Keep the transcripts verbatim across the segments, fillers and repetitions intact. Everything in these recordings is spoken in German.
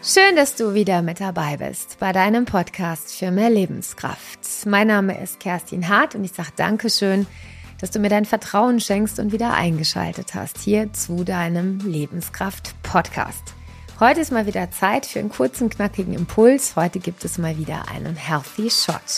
Schön, dass du wieder mit dabei bist bei deinem Podcast für mehr Lebenskraft. Mein Name ist Kerstin Hart und ich sage Dankeschön, dass du mir dein Vertrauen schenkst und wieder eingeschaltet hast hier zu deinem Lebenskraft-Podcast. Heute ist mal wieder Zeit für einen kurzen, knackigen Impuls. Heute gibt es mal wieder einen Healthy Shot.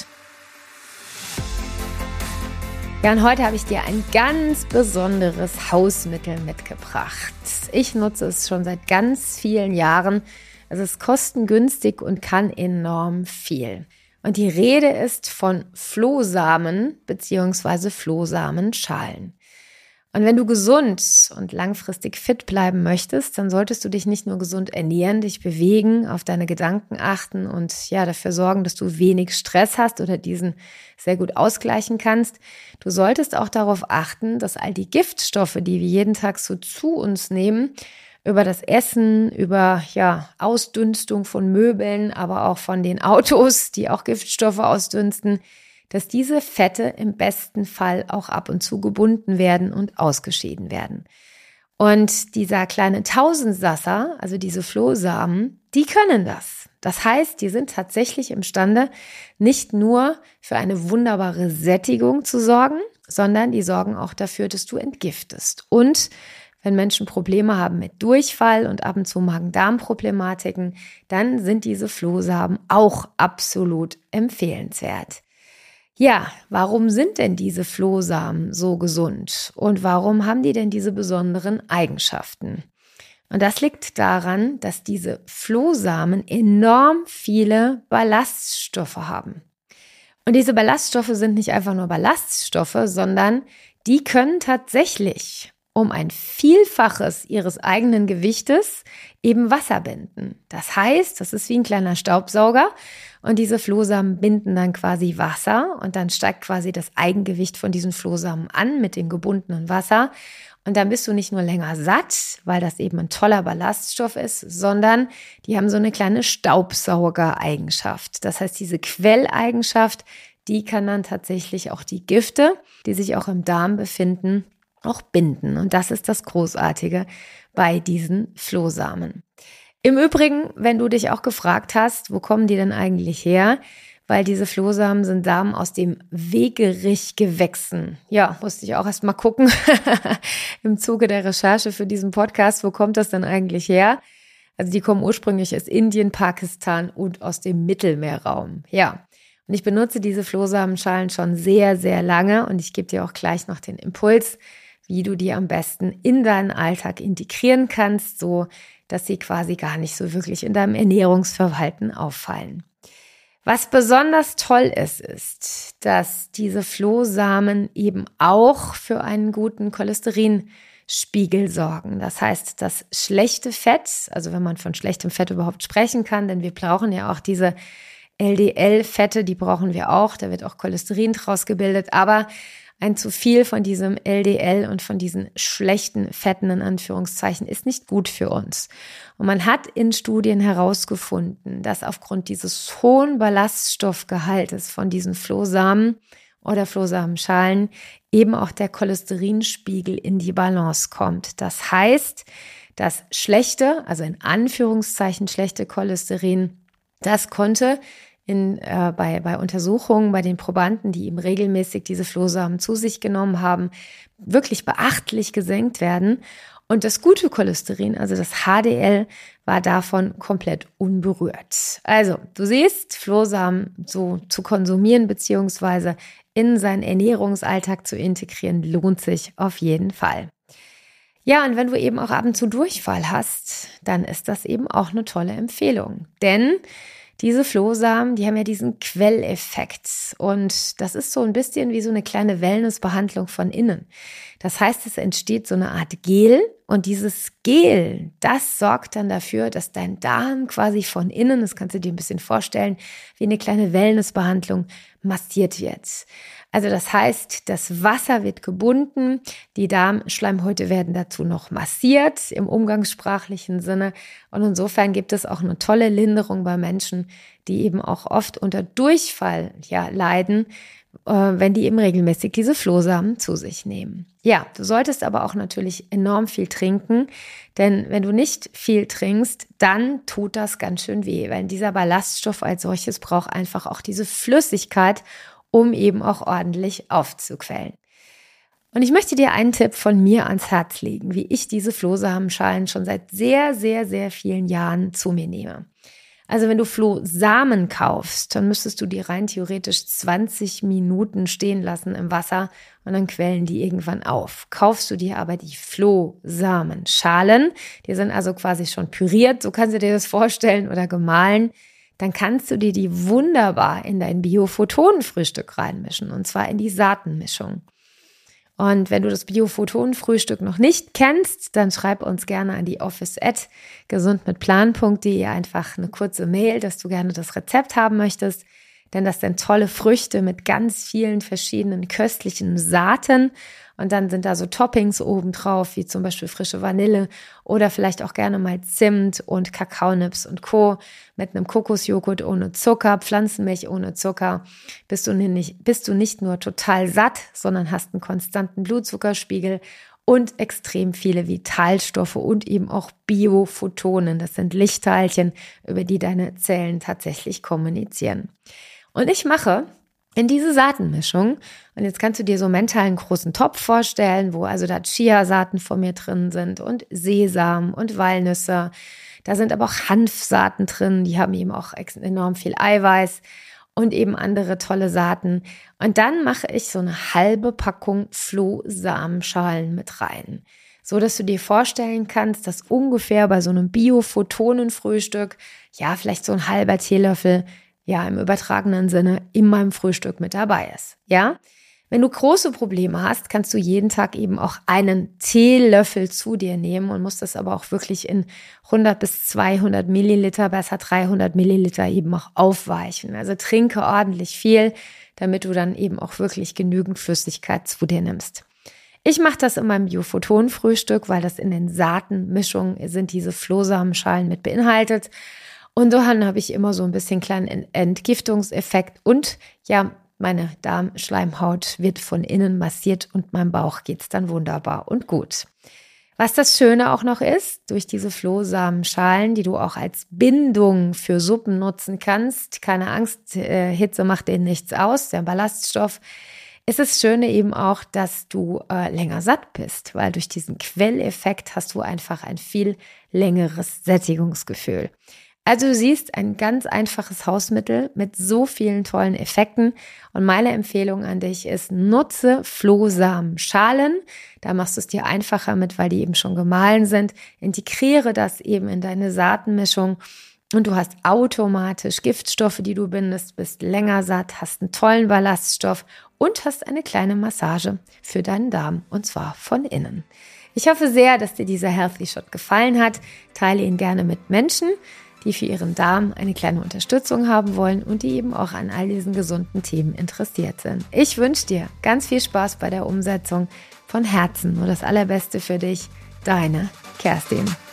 Ja, und heute habe ich dir ein ganz besonderes Hausmittel mitgebracht. Ich nutze es schon seit ganz vielen Jahren. Es ist kostengünstig und kann enorm viel. Und die Rede ist von Flohsamen bzw. Flohsamenschalen. Und wenn du gesund und langfristig fit bleiben möchtest, dann solltest du dich nicht nur gesund ernähren, dich bewegen, auf deine Gedanken achten und ja dafür sorgen, dass du wenig Stress hast oder diesen sehr gut ausgleichen kannst. Du solltest auch darauf achten, dass all die Giftstoffe, die wir jeden Tag so zu uns nehmen, über das Essen, über ja Ausdünstung von Möbeln, aber auch von den Autos, die auch Giftstoffe ausdünsten, dass diese Fette im besten Fall auch ab und zu gebunden werden und ausgeschieden werden. Und dieser kleine Tausendsasser, also diese Flohsamen, die können das. Das heißt, die sind tatsächlich imstande, nicht nur für eine wunderbare Sättigung zu sorgen, sondern die sorgen auch dafür, dass du entgiftest. Und wenn Menschen Probleme haben mit Durchfall und ab und zu Magen-Darm-Problematiken, dann sind diese Flohsamen auch absolut empfehlenswert. Ja, warum sind denn diese Flohsamen so gesund und warum haben die denn diese besonderen Eigenschaften? Und das liegt daran, dass diese Flohsamen enorm viele Ballaststoffe haben. Und diese Ballaststoffe sind nicht einfach nur Ballaststoffe, sondern die können tatsächlich um ein Vielfaches ihres eigenen Gewichtes eben Wasser binden. Das heißt, das ist wie ein kleiner Staubsauger und diese Flohsamen binden dann quasi Wasser und dann steigt quasi das Eigengewicht von diesen Flohsamen an mit dem gebundenen Wasser und dann bist du nicht nur länger satt, weil das eben ein toller Ballaststoff ist, sondern die haben so eine kleine Staubsaugereigenschaft. Das heißt, diese Quelleigenschaft, die kann dann tatsächlich auch die Gifte, die sich auch im Darm befinden, auch binden. Und das ist das Großartige bei diesen Flohsamen. Im Übrigen, wenn du dich auch gefragt hast, wo kommen die denn eigentlich her? Weil diese Flohsamen sind Samen aus dem Wegerich-Gewächsen. Ja, musste ich auch erst mal gucken im Zuge der Recherche für diesen Podcast, wo kommt das denn eigentlich her? Also die kommen ursprünglich aus Indien, Pakistan und aus dem Mittelmeerraum. Ja, und ich benutze diese Flohsamenschalen schon sehr, sehr lange und ich gebe dir auch gleich noch den Impuls, wie du die am besten in deinen Alltag integrieren kannst, so dass sie quasi gar nicht so wirklich in deinem Ernährungsverhalten auffallen. Was besonders toll ist, ist, dass diese Flohsamen eben auch für einen guten Cholesterinspiegel sorgen. Das heißt, das schlechte Fett, also wenn man von schlechtem Fett überhaupt sprechen kann, denn wir brauchen ja auch diese L D L-Fette, die brauchen wir auch, da wird auch Cholesterin draus gebildet, aber ein zu viel von diesem L D L und von diesen schlechten Fetten in Anführungszeichen ist nicht gut für uns. Und man hat in Studien herausgefunden, dass aufgrund dieses hohen Ballaststoffgehaltes von diesen Flohsamen oder Flohsamenschalen eben auch der Cholesterinspiegel in die Balance kommt. Das heißt, das schlechte, also in Anführungszeichen schlechte Cholesterin, das konnte In, äh, bei, bei Untersuchungen bei den Probanden, die eben regelmäßig diese Flohsamen zu sich genommen haben, wirklich beachtlich gesenkt werden. Und das gute Cholesterin, also das H D L, war davon komplett unberührt. Also du siehst, Flohsamen so zu konsumieren beziehungsweise in seinen Ernährungsalltag zu integrieren, lohnt sich auf jeden Fall. Ja, und wenn du eben auch ab und zu Durchfall hast, dann ist das eben auch eine tolle Empfehlung. Denn diese Flohsamen, die haben ja diesen Quelleffekt und das ist so ein bisschen wie so eine kleine Wellnessbehandlung von innen. Das heißt, es entsteht so eine Art Gel und dieses Gel, das sorgt dann dafür, dass dein Darm quasi von innen, das kannst du dir ein bisschen vorstellen, wie eine kleine Wellnessbehandlung massiert wird. Also das heißt, das Wasser wird gebunden, die Darmschleimhäute werden dazu noch massiert im umgangssprachlichen Sinne und insofern gibt es auch eine tolle Linderung bei Menschen, die eben auch oft unter Durchfall ja leiden, wenn die eben regelmäßig diese Flohsamen zu sich nehmen. Ja, du solltest aber auch natürlich enorm viel trinken, denn wenn du nicht viel trinkst, dann tut das ganz schön weh, weil dieser Ballaststoff als solches braucht einfach auch diese Flüssigkeit, um eben auch ordentlich aufzuquellen. Und ich möchte dir einen Tipp von mir ans Herz legen, wie ich diese Flohsamenschalen schon seit sehr, sehr, sehr vielen Jahren zu mir nehme. Also wenn du Flohsamen kaufst, dann müsstest du die rein theoretisch zwanzig Minuten stehen lassen im Wasser und dann quellen die irgendwann auf. Kaufst du dir aber die Flohsamenschalen, die sind also quasi schon püriert, so kannst du dir das vorstellen, oder gemahlen, dann kannst du dir die wunderbar in dein Biophotonenfrühstück reinmischen, und zwar in die Saatenmischung. Und wenn du das Biophotonenfrühstück noch nicht kennst, dann schreib uns gerne an die office at gesundmitplan punkt de einfach eine kurze Mail, dass du gerne das Rezept haben möchtest. Denn das sind tolle Früchte mit ganz vielen verschiedenen köstlichen Saaten. Und dann sind da so Toppings obendrauf, wie zum Beispiel frische Vanille oder vielleicht auch gerne mal Zimt und Kakaonips und Co. mit einem Kokosjoghurt ohne Zucker, Pflanzenmilch ohne Zucker. Bist du nicht, bist du nicht nur total satt, sondern hast einen konstanten Blutzuckerspiegel und extrem viele Vitalstoffe und eben auch Biophotonen. Das sind Lichtteilchen, über die deine Zellen tatsächlich kommunizieren. Und ich mache in diese Saatenmischung, und jetzt kannst du dir so mental einen großen Topf vorstellen, wo also da Chiasaaten von mir drin sind und Sesam und Walnüsse. Da sind aber auch Hanfsaaten drin, die haben eben auch enorm viel Eiweiß und eben andere tolle Saaten. Und dann mache ich so eine halbe Packung Flohsamenschalen mit rein, so dass du dir vorstellen kannst, dass ungefähr bei so einem Biophotonenfrühstück, ja, vielleicht so ein halber Teelöffel, ja, im übertragenen Sinne in meinem Frühstück mit dabei ist, ja. Wenn du große Probleme hast, kannst du jeden Tag eben auch einen Teelöffel zu dir nehmen und musst das aber auch wirklich in hundert bis zweihundert Milliliter, besser dreihundert Milliliter eben auch aufweichen. Also trinke ordentlich viel, damit du dann eben auch wirklich genügend Flüssigkeit zu dir nimmst. Ich mache das in meinem Biophotonenfrühstück, weil das in den Saatenmischungen sind, diese Flohsamenschalen mit beinhaltet. Und so habe ich immer so ein bisschen kleinen Entgiftungseffekt und ja, meine Darmschleimhaut wird von innen massiert und meinem Bauch geht's dann wunderbar und gut. Was das Schöne auch noch ist, durch diese Flohsamenschalen, die du auch als Bindung für Suppen nutzen kannst, keine Angst, äh, Hitze macht denen nichts aus, der Ballaststoff, ist das Schöne eben auch, dass du äh, länger satt bist, weil durch diesen Quelleffekt hast du einfach ein viel längeres Sättigungsgefühl. Also du siehst, ein ganz einfaches Hausmittel mit so vielen tollen Effekten, und meine Empfehlung an dich ist, nutze Flohsamenschalen. Da machst du es dir einfacher mit, weil die eben schon gemahlen sind. Integriere das eben in deine Saatenmischung und du hast automatisch Giftstoffe, die du bindest, bist länger satt, hast einen tollen Ballaststoff und hast eine kleine Massage für deinen Darm, und zwar von innen. Ich hoffe sehr, dass dir dieser Healthy Shot gefallen hat. Teile ihn gerne mit Menschen, die für ihren Darm eine kleine Unterstützung haben wollen und die eben auch an all diesen gesunden Themen interessiert sind. Ich wünsche dir ganz viel Spaß bei der Umsetzung. Von Herzen nur das Allerbeste für dich. Deine Kerstin.